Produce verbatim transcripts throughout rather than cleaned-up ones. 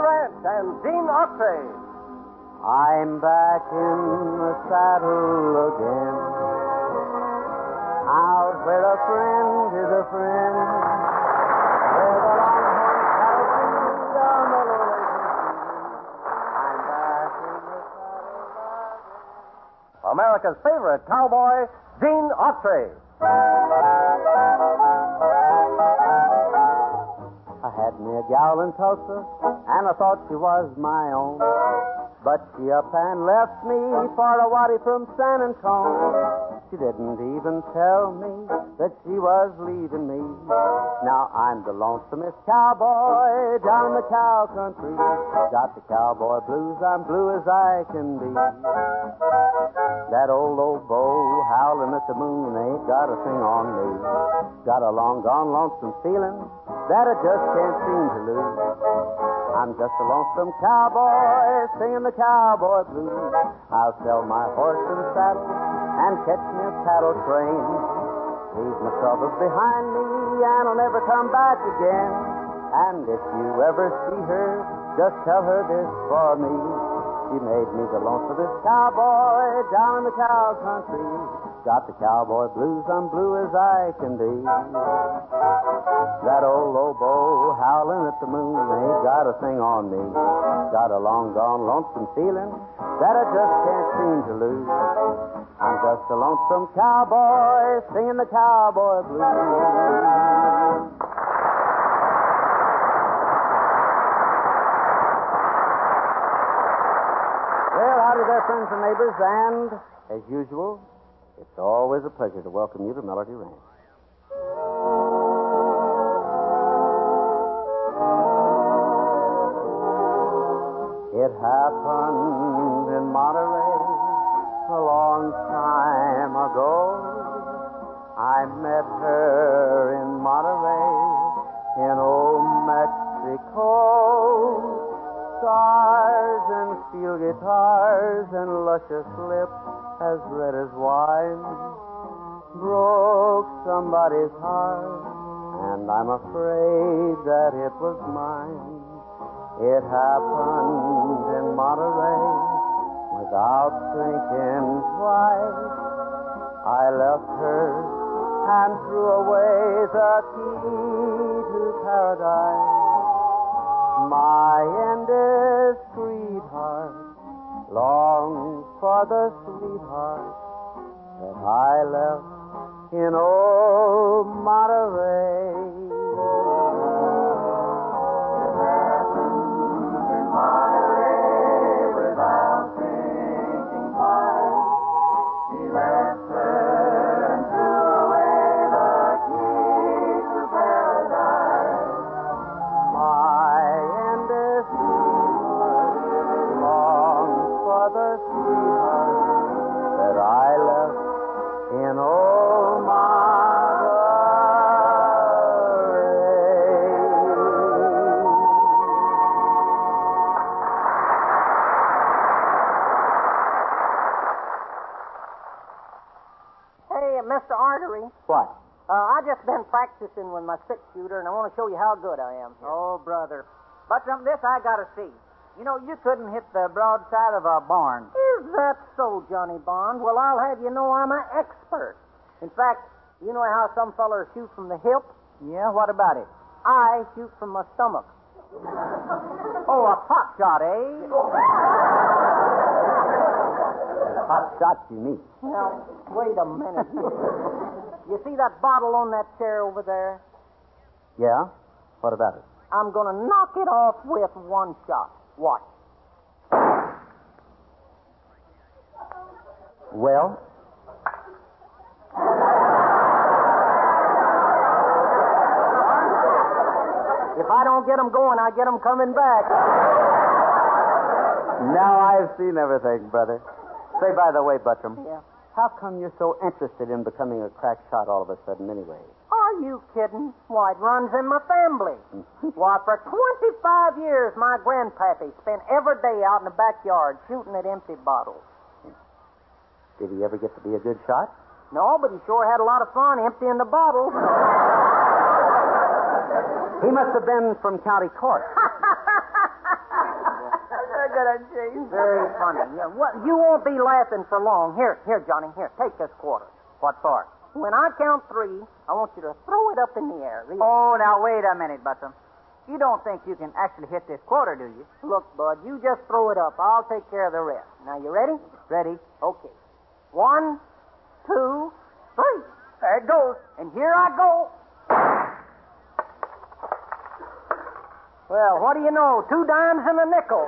Ranch and Gene Autry. I'm back in the saddle again, out where a friend is a friend, where the longhorn cattle feed down the lowlands. I'm back in the saddle again. America's favorite cowboy, Gene Autry. I had me a gal in Tulsa, and I thought she was my own. But she up and left me for a waddy from San Antone. She didn't even tell me that she was leaving me. Now I'm the lonesomest cowboy down in the cow country. Got the cowboy blues, I'm blue as I can be. That old oboe howling at the moon ain't got a thing on me. Got a long gone lonesome feeling that I just can't seem to lose. I'm just a lonesome cowboy singing the cowboy blues. I'll sell my horse and saddle and catch me a paddle train. Leave my troubles behind me and I'll never come back again. And if you ever see her, just tell her this for me. She made me the lonesomest cowboy down in the cow country. Got the cowboy blues, I'm blue as I can be. That old oboe howling at the moon ain't got a thing on me. Got a long gone lonesome feeling that I just can't seem to lose. I'm just a lonesome cowboy singing the cowboy blues. Well, howdy there, friends and neighbors, and as usual, it's always a pleasure to welcome you to Melody Ranch. It happened in Monterey a long time ago. I met her in Monterey in old Mexico. Stars and steel guitars and luscious lips as red as wine broke somebody's heart, and I'm afraid that it was mine. It happened in Monterey without thinking twice. I left her and threw away the key to paradise. My endless sweetheart longs for the sweetheart that I left in old Monterey. What? Uh, I just been practicing with my six-shooter, and I want to show you how good I am here. Oh, brother. But um, this I got to see. You know, you couldn't hit the broadside of a barn. Is that so, Johnny Bond? Well, I'll have you know I'm an expert. In fact, you know how some fellers shoot from the hip? Yeah, what about it? I shoot from my stomach. Oh, a pot shot, eh? Hot shot, you mean? Now, wait a minute. You see that bottle on that chair over there? Yeah? What about it? I'm going to knock it off with one shot. Watch. Well? If I don't get them going, I get them coming back. Now I've seen everything, brother. Say, by the way, Buttram. Yeah? How come you're so interested in becoming a crack shot all of a sudden anyway? Are you kidding? Why, it runs in my family. Why, for twenty-five years, my grandpappy spent every day out in the backyard shooting at empty bottles. Did he ever get to be a good shot? No, but he sure had a lot of fun emptying the bottles. He must have been from County Cork. gonna chase. Very funny. Yeah, well, you won't be laughing for long. Here, here, Johnny. Here, take this quarter. What for? When I count three, I want you to throw it up in the air. Really. Oh, now wait a minute, Bussum. You don't think you can actually hit this quarter, do you? Look, Bud, you just throw it up. I'll take care of the rest. Now, you ready? Ready? Okay. One, two, three. There it goes. And here I go. Well, what do you know? Two dimes and a nickel.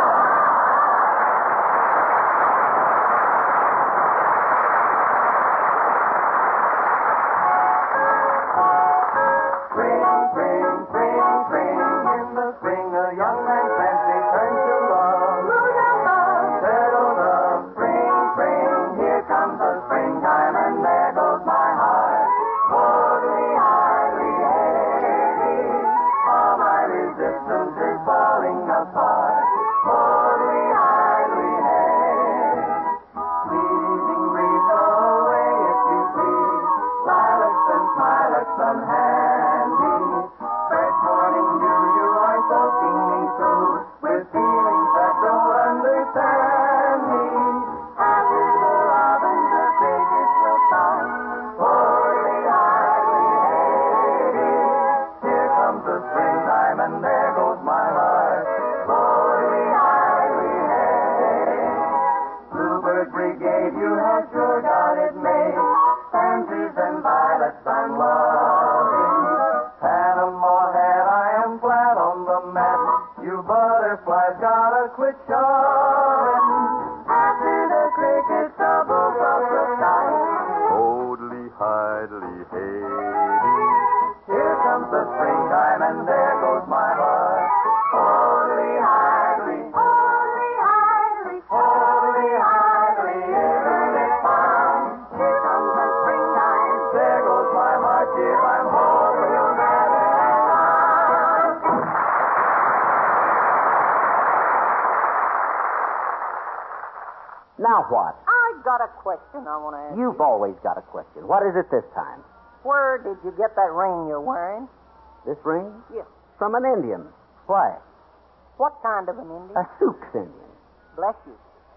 Now what? I got a question I want to ask. You've always got a question. What is it this time? Where did you get that ring you're wearing? This ring? Yes. From an Indian. Why? What kind of an Indian? A Sioux Indian. Bless you.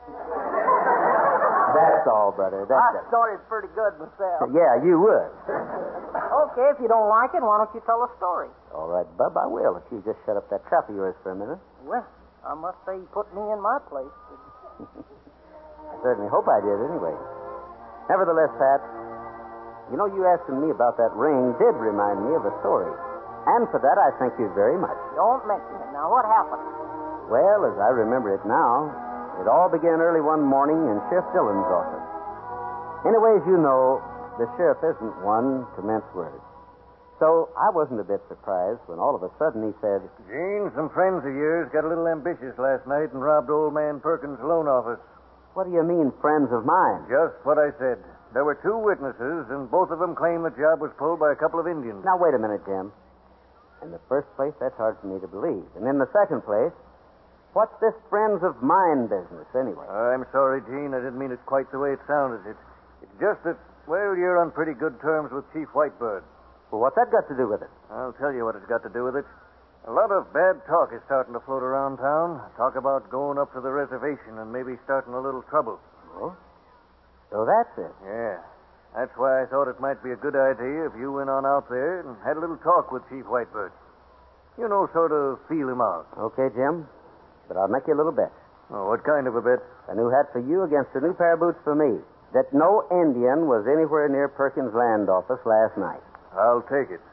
That's all, brother. That's I it. thought it's pretty good myself. Yeah, you would. Okay, if you don't like it, why don't you tell a story? All right, Bub, I will, if you just shut up that trap of yours for a minute. Well, I must say you put me in my place. I certainly hope I did, anyway. Nevertheless, Pat, you know, you asking me about that ring did remind me of a story. And for that, I thank you very much. Don't mention it. Now, what happened? Well, as I remember it now, it all began early one morning in Sheriff Dillon's office. Anyways, you know, the sheriff isn't one to mince words. So I wasn't a bit surprised when all of a sudden he said, Gene, some friends of yours got a little ambitious last night and robbed old man Perkins' loan office. "What do you mean, friends of mine?" Just what I said. There were two witnesses, and both of them claim the job was pulled by a couple of Indians. Now, wait a minute, Jim. In the first place, that's hard for me to believe. And in the second place, what's this friends of mine business, anyway? I'm sorry, Gene. I didn't mean it quite the way it sounded. It's, it's just that, well, you're on pretty good terms with Chief Whitebird. Well, what's that got to do with it? I'll tell you what it's got to do with it. A lot of bad talk is starting to float around town. Talk about going up to the reservation and maybe starting a little trouble. Oh? So that's it. Yeah. That's why I thought it might be a good idea if you went on out there and had a little talk with Chief Whitebird. You know, sort of feel him out. Okay, Jim. But I'll make you a little bet. Oh, what kind of a bet? A new hat for you against a new pair of boots for me. That no Indian was anywhere near Perkins' land office last night. I'll take it.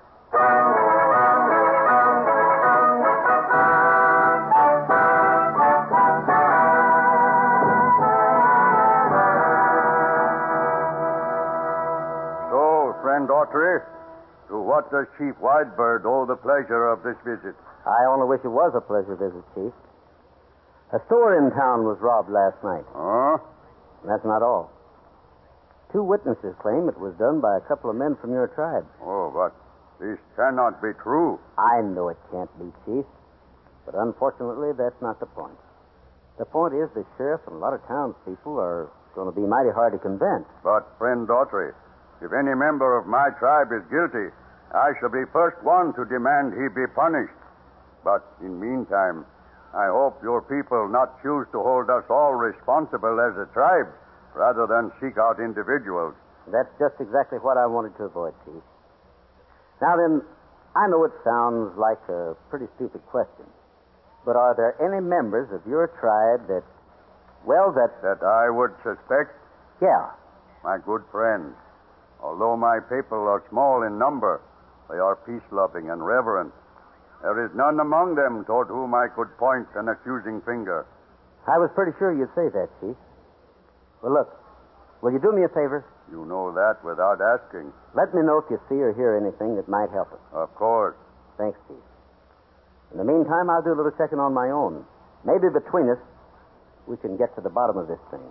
So, friend Autry, to what does Chief Whitebird owe the pleasure of this visit? I only wish it was a pleasure visit, Chief. A store in town was robbed last night. Huh? And that's not all. Two witnesses claim it was done by a couple of men from your tribe. Oh, but this cannot be true. I know it can't be, Chief. But unfortunately, that's not the point. The point is the sheriff and a lot of townspeople are going to be mighty hard to convince. But, friend Autry, if any member of my tribe is guilty, I shall be first one to demand he be punished. But in meantime, I hope your people not choose to hold us all responsible as a tribe rather than seek out individuals. That's just exactly what I wanted to avoid, Chief. Now then, I know it sounds like a pretty stupid question, but are there any members of your tribe that, well, that... That I would suspect? Yeah. My good friend, although my people are small in number, they are peace-loving and reverent. There is none among them toward whom I could point an accusing finger. I was pretty sure you'd say that, Chief. Well, look, will you do me a favor? You know that without asking. Let me know if you see or hear anything that might help us. Of course. Thanks, Chief. In the meantime, I'll do a little checking on my own. Maybe between us, we can get to the bottom of this thing.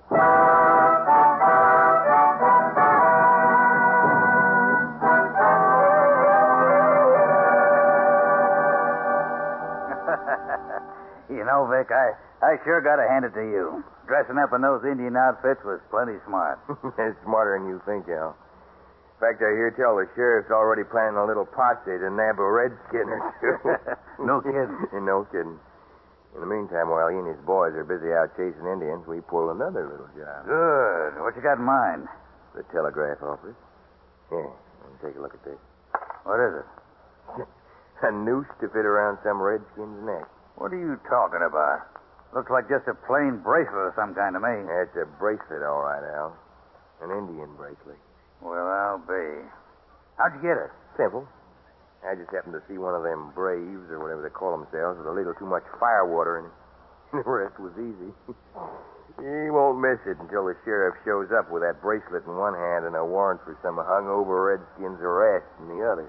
You know, Vic, I, I sure got to hand it to you. Dressing up in those Indian outfits was plenty smart. It's smarter than you think, Al. In fact, I hear tell the sheriff's already planning a little posse to nab a redskin or two. No kidding. No kidding. In the meantime, while he and his boys are busy out chasing Indians, we pull another little job. Good. What you got in mind? The telegraph office. Here, let me take a look at this. What is it? A noose to fit around some redskin's neck. What are you talking about? Looks like just a plain bracelet of some kind to me. It's a bracelet, all right, Al. An Indian bracelet. Well, I'll be. How'd you get it? Simple. I just happened to see one of them braves, or whatever they call themselves, with a little too much firewater in it. The rest was easy. He won't miss it until the sheriff shows up with that bracelet in one hand and a warrant for some hungover redskin's arrest in the other.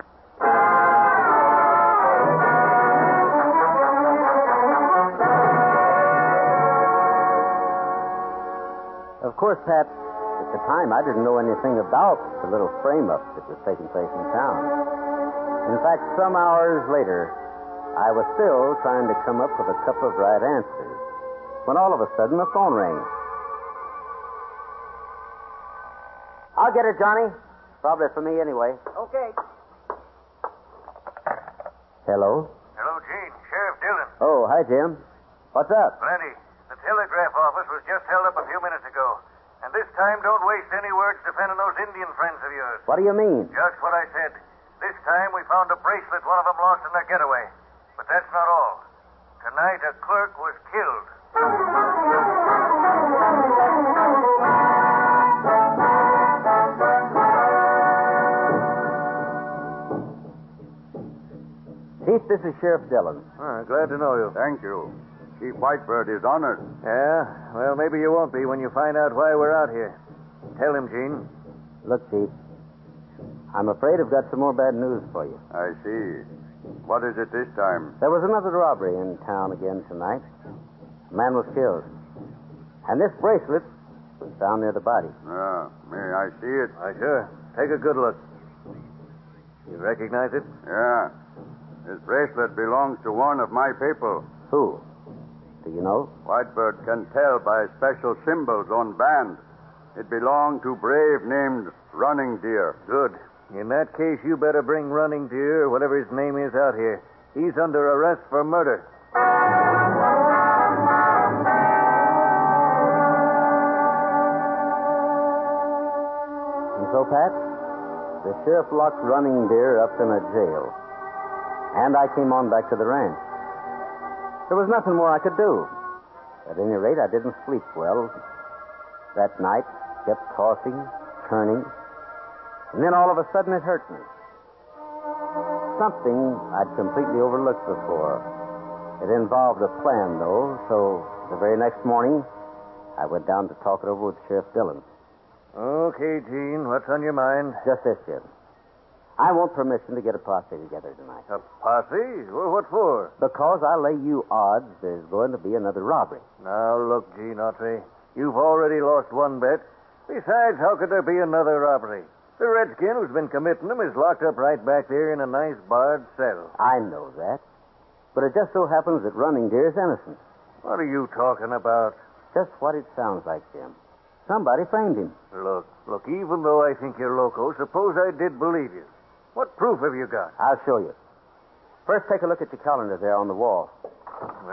Of course, Pat, at the time I didn't know anything about the little frame-up that was taking place in town. In fact, some hours later, I was still trying to come up with a couple of right answers when all of a sudden the phone rang. I'll get it, Johnny. Probably for me anyway. Okay. Hello? Hello, Gene. Sheriff Dillon. Oh, hi, Jim. What's up? Plenty. The telegraph office was just held up a few minutes ago. And this time, don't waste any words defending those Indian friends of yours. What do you mean? Just what I said. This time, we found a bracelet one of them lost in their getaway. But that's not all. Tonight, a clerk was killed. Chief, this is Sheriff Dillon. Ah, glad to know you. Thank you. Chief Whitebird is honored. Yeah? Well, maybe you won't be when you find out why we're out here. Tell him, Gene. Look, Chief, I'm afraid I've got some more bad news for you. I see. What is it this time? There was another robbery in town again tonight. A man was killed. And this bracelet was found near the body. Ah, may I see it? Why, sure. Take a good look. You recognize it? Yeah. This bracelet belongs to one of my people. Who? Do you know? Whitebird can tell by special symbols on band. It belonged to brave named Running Deer. Good. In that case, you better bring Running Deer, or whatever his name is, out here. He's under arrest for murder. And so, Pat, the sheriff locked Running Deer up in a jail. And I came on back to the ranch. There was nothing more I could do. At any rate, I didn't sleep well. That night, kept tossing, turning, and then all of a sudden it hurt me. Something I'd completely overlooked before. It involved a plan, though, so the very next morning, I went down to talk it over with Sheriff Dillon. Okay, Gene, what's on your mind? Just this, Jim. I want permission to get a posse together tonight. A posse? Well, what for? Because I lay you odds there's going to be another robbery. Now, look, Gene Autry, you've already lost one bet. Besides, how could there be another robbery? The redskin who's been committing them is locked up right back there in a nice barred cell. I know that. But it just so happens that Running Deer is innocent. What are you talking about? Just what it sounds like, Jim. Somebody framed him. Look, look, even though I think you're loco, suppose I did believe you. What proof have you got? I'll show you. First, take a look at your calendar there on the wall. Well, what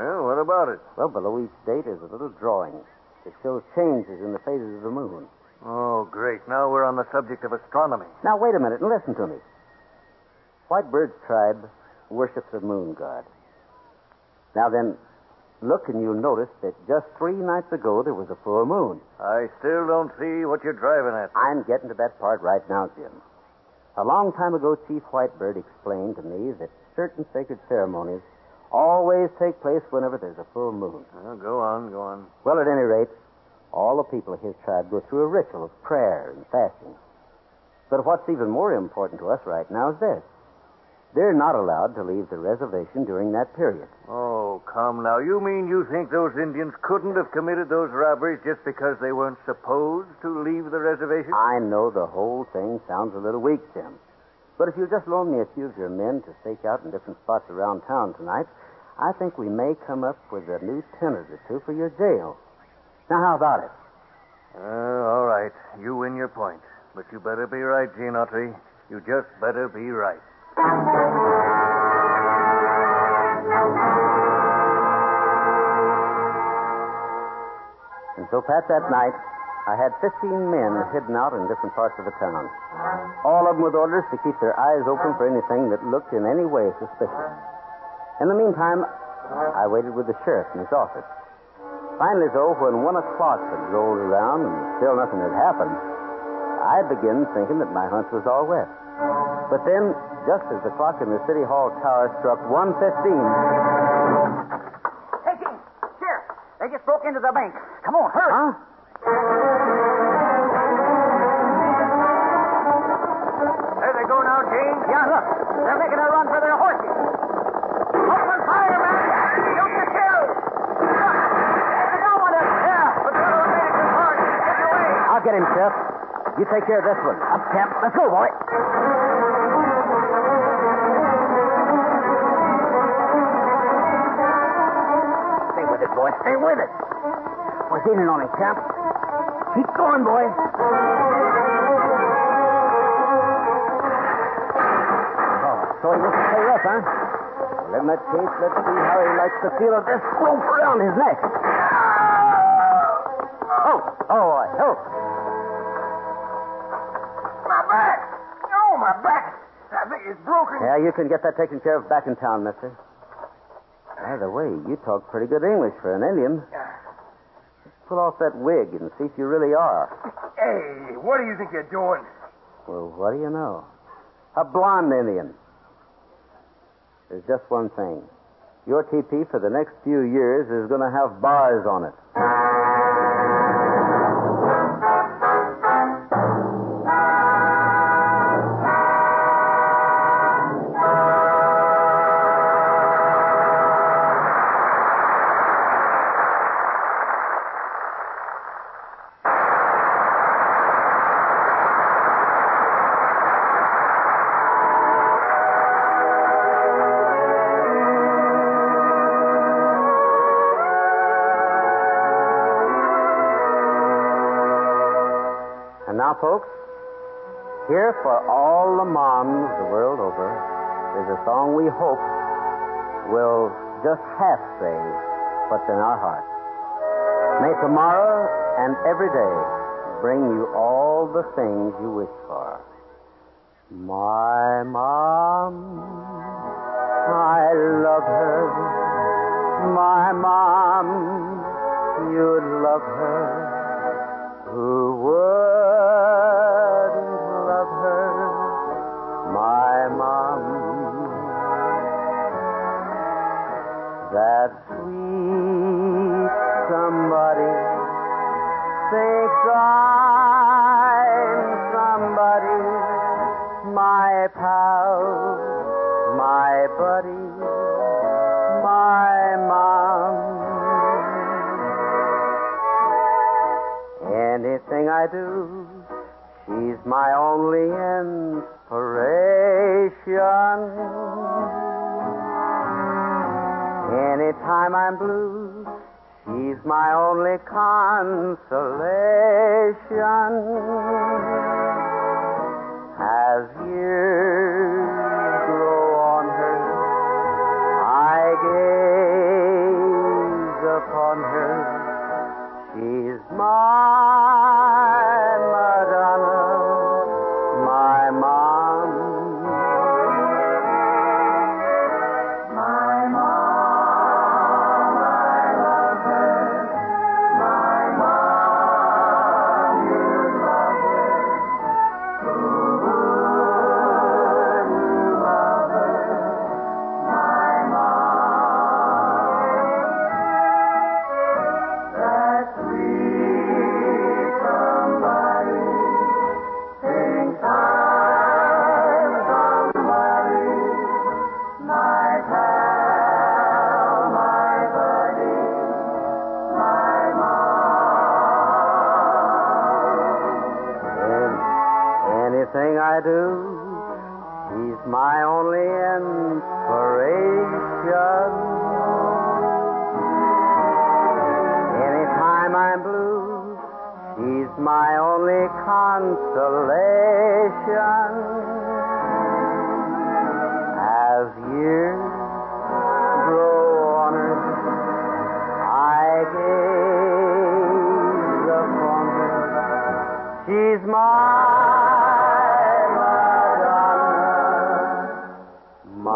about it? Well, below each date is a little drawing. It shows changes in the phases of the moon. Oh, great. Now we're on the subject of astronomy. Now, wait a minute and listen to me. Whitebird's tribe worships the moon god. Now then, look and you'll notice that just three nights ago there was a full moon. I still don't see what you're driving at. I'm getting to that part right now, Jim. A long time ago, Chief Whitebird explained to me that certain sacred ceremonies always take place whenever there's a full moon. Well, go on, go on. Well, at any rate, all the people of his tribe go through a ritual of prayer and fasting. But what's even more important to us right now is this. They're not allowed to leave the reservation during that period. Oh, come now. You mean you think those Indians couldn't have committed those robberies just because they weren't supposed to leave the reservation? I know the whole thing sounds a little weak, Jim. But if you'll just loan me a few of your men to stake out in different spots around town tonight, I think we may come up with a new tenant or two for your jail. Now, how about it? Uh, all right. You win your point. But you better be right, Gene Autry. You just better be right. And so, Pat, that night, I had fifteen men hidden out in different parts of the town. All of them with orders to keep their eyes open for anything that looked in any way suspicious. In the meantime, I waited with the sheriff in his office. Finally, though, when one o'clock had rolled around and still nothing had happened, I began thinking that my hunch was all wet. But then, just as the clock in the City Hall tower struck one fifteen... Hey, Gene, Sheriff, they just broke into the bank. Come on, hurry. Huh? There they go now, Gene. Yeah, look, they're making a run for their horses. Open fire, man. Shoot the kill. Look, they don't want us. Yeah, but we're eliminated too hard. Get away. I'll get him, Sheriff. You take care of this one. Up, Camp. Let's go, boy. Stay with it, boy. Stay with it. We're gaining on him, Camp. Keep going, boy. Oh, so he wants to stay up, huh? Well, in that case, let's see how he likes the feel of this rope around his neck. Oh, oh, boy, oh. My back! Oh, my back! I think it's broken. Yeah, you can get that taken care of back in town, mister. By the way, you talk pretty good English for an Indian. Pull off that wig and see if you really are. Hey, what do you think you're doing? Well, what do you know? A blonde Indian. There's just one thing. Your teepee for the next few years is going to have bars on it. And now, folks, here for all the moms the world over is a song we hope will just half say what's in our hearts. May tomorrow and every day bring you all the things you wish for. My mom, I love her. My mom, you'd love her. Who wouldn't love her? My mom. That sweet somebody thinks I'm somebody. My pal, my buddy, my mom. Anything I do, she's my only inspiration. Anytime I'm blue, she's my only consolation. As years grow on her, I gaze upon her. She's my Madonna, my mom. My mom, I love her. My mom, you love her. Who wouldn't love her? My mom. That sweet somebody thinks I'm somebody. My pal, my buddy, my mom. Anything I do, she's my only inspiration. Anytime I'm blue, she's my only consolation. As years grow on her, I gaze upon her. She's my Madonna, my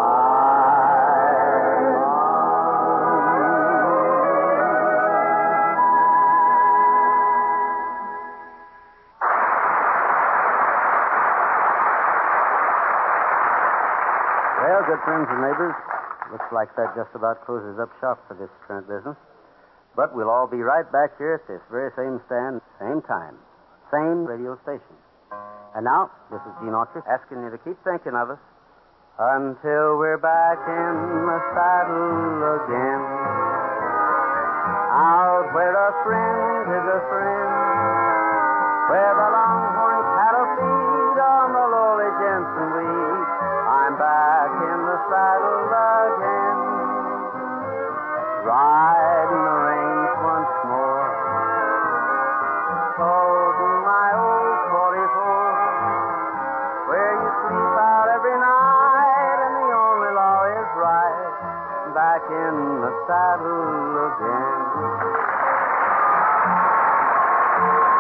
Well, good friends and neighbors, looks like that just about closes up shop for this current business. But we'll all be right back here at this very same stand, same time, same radio station. And now, this is Gene Autry asking you to keep thinking of us until we're back in the saddle again. Out where a friend is a friend, where the longhorn cattle feed on the lowly Jensen weed. I'm back in the saddle again, riding the range once more, holding my old forty-four, where you sleep out every night and the only law is right. Back in the saddle again.